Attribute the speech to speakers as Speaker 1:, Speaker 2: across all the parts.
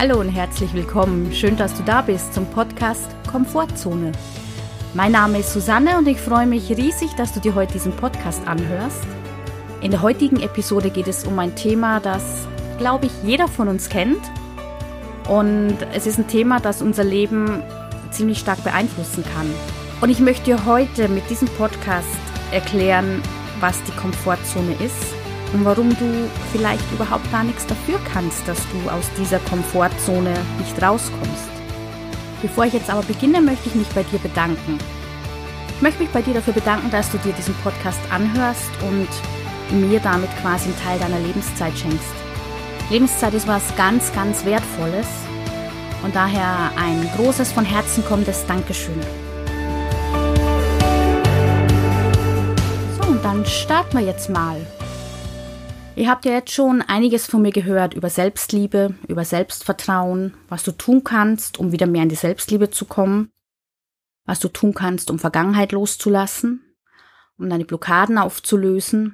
Speaker 1: Hallo und herzlich willkommen. Schön, dass du da bist zum Podcast Komfortzone. Mein Name ist Susanne und ich freue mich riesig, dass du dir heute diesen Podcast anhörst. In der heutigen Episode geht es um ein Thema, das, glaube ich, jeder von uns kennt. Und es ist ein Thema, das unser Leben ziemlich stark beeinflussen kann. Und ich möchte dir heute mit diesem Podcast erklären, was die Komfortzone ist und warum du vielleicht überhaupt gar nichts dafür kannst, dass du aus dieser Komfortzone nicht rauskommst. Bevor ich jetzt aber beginne, möchte ich mich bei dir bedanken. Ich möchte mich bei dir dafür bedanken, dass du dir diesen Podcast anhörst und mir damit quasi einen Teil deiner Lebenszeit schenkst. Lebenszeit ist was ganz, ganz Wertvolles und daher ein großes, von Herzen kommendes Dankeschön. So, und dann starten wir jetzt mal. Ihr habt ja jetzt schon einiges von mir gehört über Selbstliebe, über Selbstvertrauen, was du tun kannst, um wieder mehr in die Selbstliebe zu kommen, was du tun kannst, um Vergangenheit loszulassen, um deine Blockaden aufzulösen.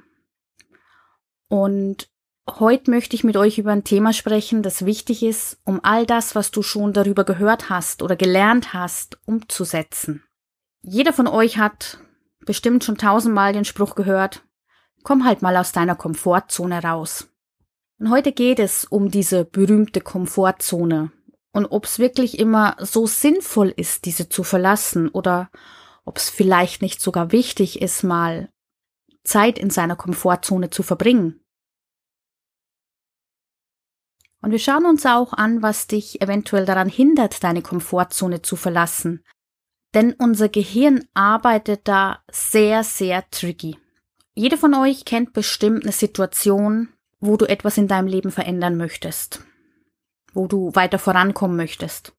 Speaker 1: Und heute möchte ich mit euch über ein Thema sprechen, das wichtig ist, um all das, was du schon darüber gehört hast oder gelernt hast, umzusetzen. Jeder von euch hat bestimmt schon 1000-mal den Spruch gehört: Komm halt mal aus deiner Komfortzone raus. Und heute geht es um diese berühmte Komfortzone und ob es wirklich immer so sinnvoll ist, diese zu verlassen oder ob es vielleicht nicht sogar wichtig ist, mal Zeit in seiner Komfortzone zu verbringen. Und wir schauen uns auch an, was dich eventuell daran hindert, deine Komfortzone zu verlassen. Denn unser Gehirn arbeitet da sehr, sehr tricky. Jeder von euch kennt bestimmt eine Situation, wo du etwas in deinem Leben verändern möchtest, wo du weiter vorankommen möchtest.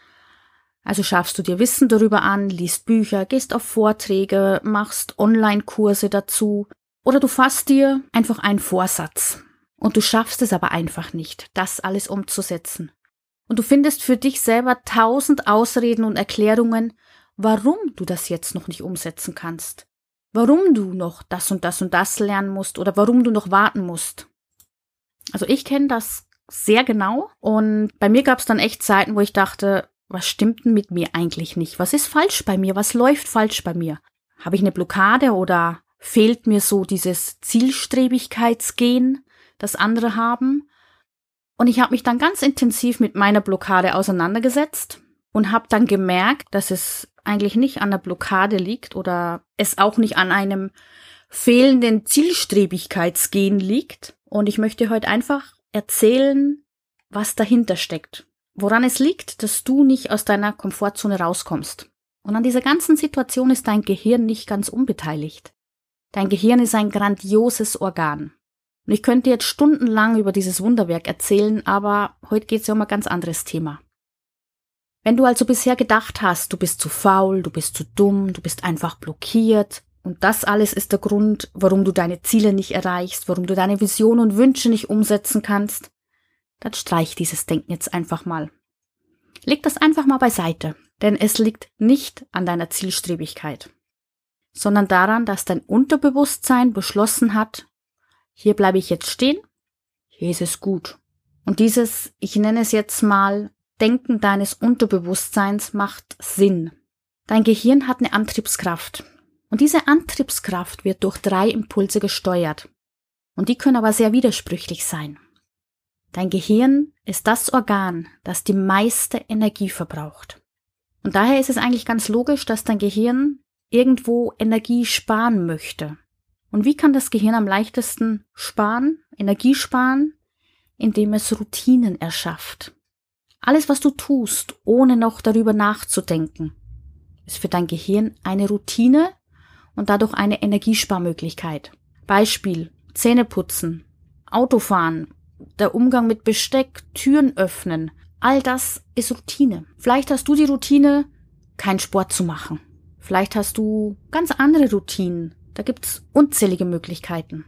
Speaker 1: Also schaffst du dir Wissen darüber an, liest Bücher, gehst auf Vorträge, machst Online-Kurse dazu oder du fasst dir einfach einen Vorsatz und du schaffst es aber einfach nicht, das alles umzusetzen. Und du findest für dich selber 1000 Ausreden und Erklärungen, warum du das jetzt noch nicht umsetzen kannst. Warum du noch das und das und das lernen musst oder warum du noch warten musst. Also ich kenne das sehr genau und bei mir gab es dann echt Zeiten, wo ich dachte, was stimmt denn mit mir eigentlich nicht? Was ist falsch bei mir? Was läuft falsch bei mir? Habe ich eine Blockade oder fehlt mir so dieses Zielstrebigkeitsgen, das andere haben? Und ich habe mich dann ganz intensiv mit meiner Blockade auseinandergesetzt und habe dann gemerkt, dass es eigentlich nicht an der Blockade liegt oder es auch nicht an einem fehlenden Zielstrebigkeitsgen liegt. Und ich möchte heute einfach erzählen, was dahinter steckt. Woran es liegt, dass du nicht aus deiner Komfortzone rauskommst. Und an dieser ganzen Situation ist dein Gehirn nicht ganz unbeteiligt. Dein Gehirn ist ein grandioses Organ. Und ich könnte jetzt stundenlang über dieses Wunderwerk erzählen, aber heute geht es ja um ein ganz anderes Thema. Wenn du also bisher gedacht hast, du bist zu faul, du bist zu dumm, du bist einfach blockiert und das alles ist der Grund, warum du deine Ziele nicht erreichst, warum du deine Visionen und Wünsche nicht umsetzen kannst, dann streich dieses Denken jetzt einfach mal. Leg das einfach mal beiseite, denn es liegt nicht an deiner Zielstrebigkeit, sondern daran, dass dein Unterbewusstsein beschlossen hat, hier bleibe ich jetzt stehen, hier ist es gut. Und dieses, ich nenne es jetzt mal, Denken deines Unterbewusstseins macht Sinn. Dein Gehirn hat eine Antriebskraft. Und diese Antriebskraft wird durch 3 Impulse gesteuert. Und die können aber sehr widersprüchlich sein. Dein Gehirn ist das Organ, das die meiste Energie verbraucht. Und daher ist es eigentlich ganz logisch, dass dein Gehirn irgendwo Energie sparen möchte. Und wie kann das Gehirn am leichtesten sparen, Energie sparen? Indem es Routinen erschafft. Alles, was du tust, ohne noch darüber nachzudenken, ist für dein Gehirn eine Routine und dadurch eine Energiesparmöglichkeit. Beispiel: Zähneputzen, Autofahren, der Umgang mit Besteck, Türen öffnen. All das ist Routine. Vielleicht hast du die Routine, keinen Sport zu machen. Vielleicht hast du ganz andere Routinen. Da gibt's unzählige Möglichkeiten.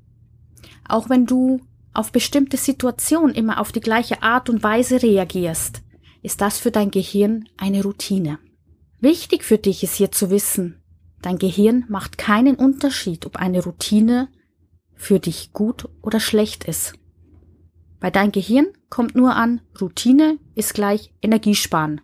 Speaker 1: Auch wenn du auf bestimmte Situationen immer auf die gleiche Art und Weise reagierst, ist das für dein Gehirn eine Routine. Wichtig für dich ist hier zu wissen, dein Gehirn macht keinen Unterschied, ob eine Routine für dich gut oder schlecht ist. Bei deinem Gehirn kommt nur an, Routine ist gleich Energiesparen.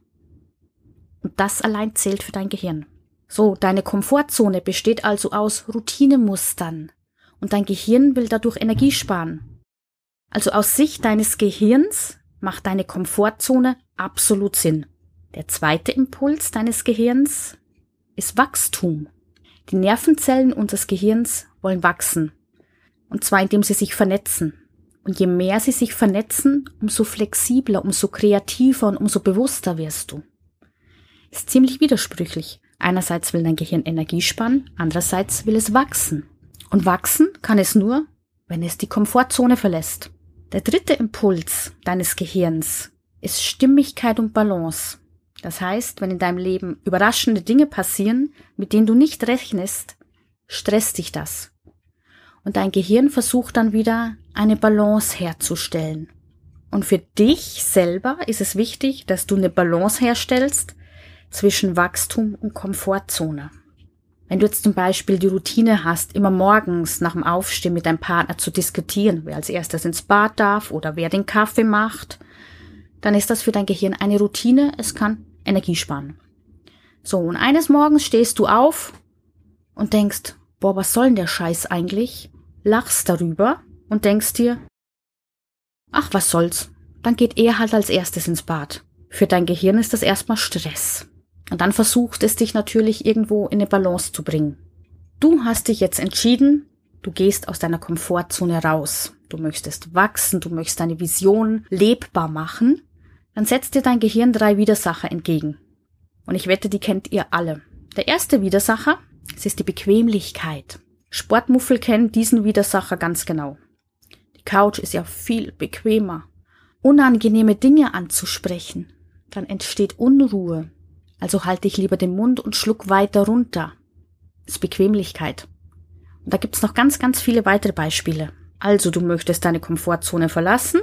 Speaker 1: Und das allein zählt für dein Gehirn. So, deine Komfortzone besteht also aus Routinemustern. Und dein Gehirn will dadurch Energie sparen. Also aus Sicht deines Gehirns macht deine Komfortzone absolut Sinn. Der zweite Impuls deines Gehirns ist Wachstum. Die Nervenzellen unseres Gehirns wollen wachsen. Und zwar indem sie sich vernetzen. Und je mehr sie sich vernetzen, umso flexibler, umso kreativer und umso bewusster wirst du. Ist ziemlich widersprüchlich. Einerseits will dein Gehirn Energie sparen, andererseits will es wachsen. Und wachsen kann es nur, wenn es die Komfortzone verlässt. Der dritte Impuls deines Gehirns ist Stimmigkeit und Balance. Das heißt, wenn in deinem Leben überraschende Dinge passieren, mit denen du nicht rechnest, stresst dich das. Und dein Gehirn versucht dann wieder, eine Balance herzustellen. Und für dich selber ist es wichtig, dass du eine Balance herstellst zwischen Wachstum und Komfortzone. Wenn du jetzt zum Beispiel die Routine hast, immer morgens nach dem Aufstehen mit deinem Partner zu diskutieren, wer als erstes ins Bad darf oder wer den Kaffee macht, dann ist das für dein Gehirn eine Routine, es kann Energie sparen. So, und eines Morgens stehst du auf und denkst, boah, was soll denn der Scheiß eigentlich? Lachst darüber und denkst dir, ach, was soll's, dann geht er halt als erstes ins Bad. Für dein Gehirn ist das erstmal Stress. Und dann versucht es dich natürlich irgendwo in eine Balance zu bringen. Du hast dich jetzt entschieden, du gehst aus deiner Komfortzone raus. Du möchtest wachsen, du möchtest deine Vision lebbar machen. Dann setzt dir dein Gehirn 3 Widersacher entgegen. Und ich wette, die kennt ihr alle. Der erste Widersacher, es ist die Bequemlichkeit. Sportmuffel kennen diesen Widersacher ganz genau. Die Couch ist ja viel bequemer. Unangenehme Dinge anzusprechen, dann entsteht Unruhe. Also halte ich lieber den Mund und schluck weiter runter. Das ist Bequemlichkeit. Und da gibt's noch ganz, ganz viele weitere Beispiele. Also du möchtest deine Komfortzone verlassen.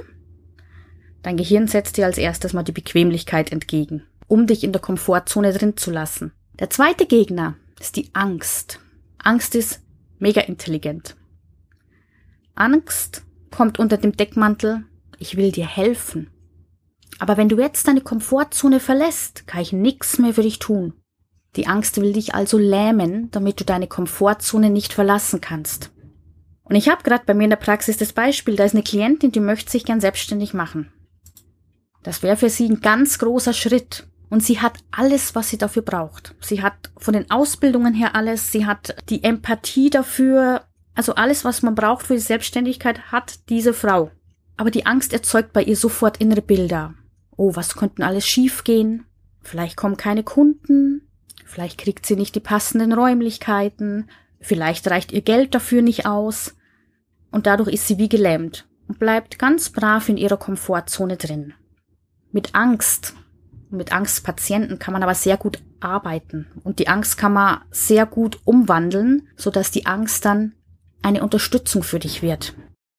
Speaker 1: Dein Gehirn setzt dir als erstes mal die Bequemlichkeit entgegen, um dich in der Komfortzone drin zu lassen. Der zweite Gegner ist die Angst. Angst ist mega intelligent. Angst kommt unter dem Deckmantel, ich will dir helfen. Aber wenn du jetzt deine Komfortzone verlässt, kann ich nichts mehr für dich tun. Die Angst will dich also lähmen, damit du deine Komfortzone nicht verlassen kannst. Und ich habe gerade bei mir in der Praxis das Beispiel, da ist eine Klientin, die möchte sich gern selbstständig machen. Das wäre für sie ein ganz großer Schritt. Und sie hat alles, was sie dafür braucht. Sie hat von den Ausbildungen her alles, sie hat die Empathie dafür, also alles, was man braucht für die Selbstständigkeit, hat diese Frau. Aber die Angst erzeugt bei ihr sofort innere Bilder. Oh, was könnten alles schiefgehen? Vielleicht kommen keine Kunden, vielleicht kriegt sie nicht die passenden Räumlichkeiten, vielleicht reicht ihr Geld dafür nicht aus. Und dadurch ist sie wie gelähmt und bleibt ganz brav in ihrer Komfortzone drin. Mit Angstpatienten kann man aber sehr gut arbeiten. Und die Angst kann man sehr gut umwandeln, sodass die Angst dann eine Unterstützung für dich wird.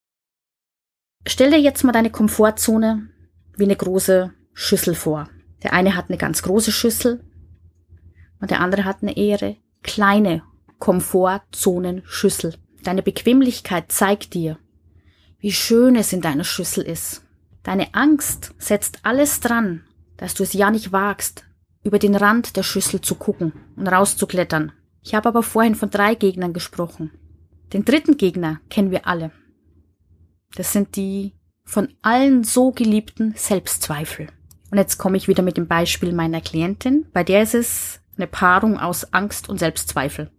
Speaker 1: Stell dir jetzt mal deine Komfortzone wie eine große Schüssel vor. Der eine hat eine ganz große Schüssel und der andere hat eine eher kleine Komfortzonenschüssel. Deine Bequemlichkeit zeigt dir, wie schön es in deiner Schüssel ist. Deine Angst setzt alles dran, dass du es ja nicht wagst, über den Rand der Schüssel zu gucken und rauszuklettern. Ich habe aber vorhin von 3 Gegnern gesprochen. Den dritten Gegner kennen wir alle. Das sind die von allen so geliebten Selbstzweifel. Und jetzt komme ich wieder mit dem Beispiel meiner Klientin. Bei der ist es eine Paarung aus Angst und Selbstzweifel.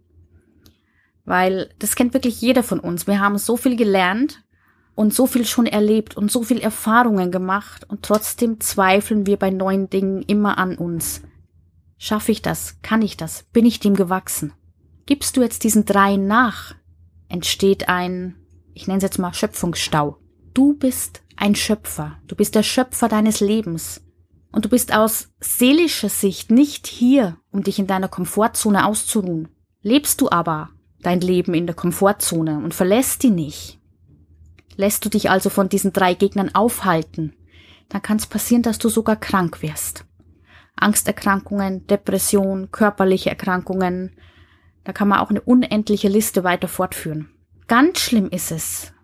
Speaker 1: Weil das kennt wirklich jeder von uns. Wir haben so viel gelernt und so viel schon erlebt und so viel Erfahrungen gemacht und trotzdem zweifeln wir bei neuen Dingen immer an uns. Schaffe ich das? Kann ich das? Bin ich dem gewachsen? Gibst du jetzt diesen 3 nach, entsteht ein, ich nenne es jetzt mal Schöpfungsstau. Du bist ein Schöpfer. Du bist der Schöpfer deines Lebens. Und du bist aus seelischer Sicht nicht hier, um dich in deiner Komfortzone auszuruhen. Lebst du aber dein Leben in der Komfortzone und verlässt die nicht, lässt du dich also von diesen 3 Gegnern aufhalten, dann kann es passieren, dass du sogar krank wirst. Angsterkrankungen, Depression, körperliche Erkrankungen, da kann man auch eine unendliche Liste weiter fortführen. Ganz schlimm ist es,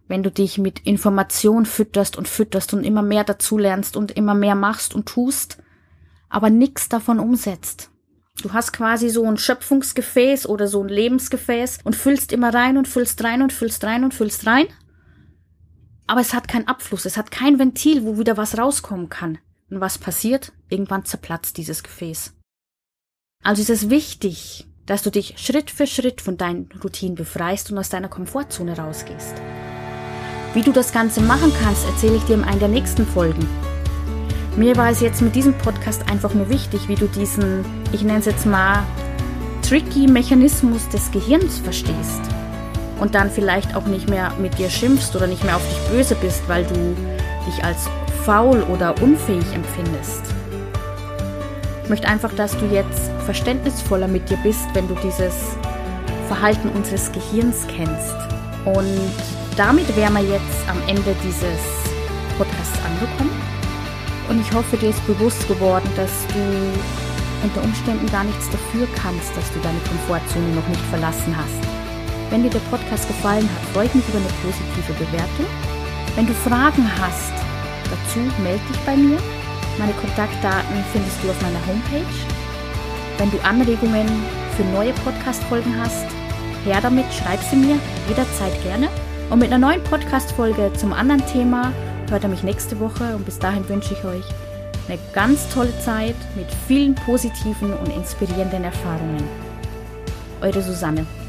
Speaker 1: wenn du dich mit Information fütterst und immer mehr dazulernst und immer mehr machst und tust, aber nichts davon umsetzt. Du hast quasi so ein Schöpfungsgefäß oder so ein Lebensgefäß und füllst immer rein und füllst rein und füllst rein und füllst rein. Aber es hat keinen Abfluss, es hat kein Ventil, wo wieder was rauskommen kann. Und was passiert? Irgendwann zerplatzt dieses Gefäß. Also ist es wichtig, dass du dich Schritt für Schritt von deinen Routinen befreist und aus deiner Komfortzone rausgehst. Wie du das Ganze machen kannst, erzähle ich dir in einer der nächsten Folgen. Mir war es jetzt mit diesem Podcast einfach nur wichtig, wie du diesen, ich nenne es jetzt mal, tricky Mechanismus des Gehirns verstehst. Und dann vielleicht auch nicht mehr mit dir schimpfst oder nicht mehr auf dich böse bist, weil du dich als faul oder unfähig empfindest. Ich möchte einfach, dass du jetzt verständnisvoller mit dir bist, wenn du dieses Verhalten unseres Gehirns kennst. Und damit wären wir jetzt am Ende dieses Podcasts angekommen. Und ich hoffe, dir ist bewusst geworden, dass du unter Umständen gar nichts dafür kannst, dass du deine Komfortzone noch nicht verlassen hast. Wenn dir der Podcast gefallen hat, freue ich mich über eine positive Bewertung. Wenn du Fragen hast dazu, melde dich bei mir. Meine Kontaktdaten findest du auf meiner Homepage. Wenn du Anregungen für neue Podcast-Folgen hast, her damit, schreib sie mir jederzeit gerne. Und mit einer neuen Podcast-Folge zum anderen Thema hört ihr mich nächste Woche. Und bis dahin wünsche ich euch eine ganz tolle Zeit mit vielen positiven und inspirierenden Erfahrungen. Eure Susanne.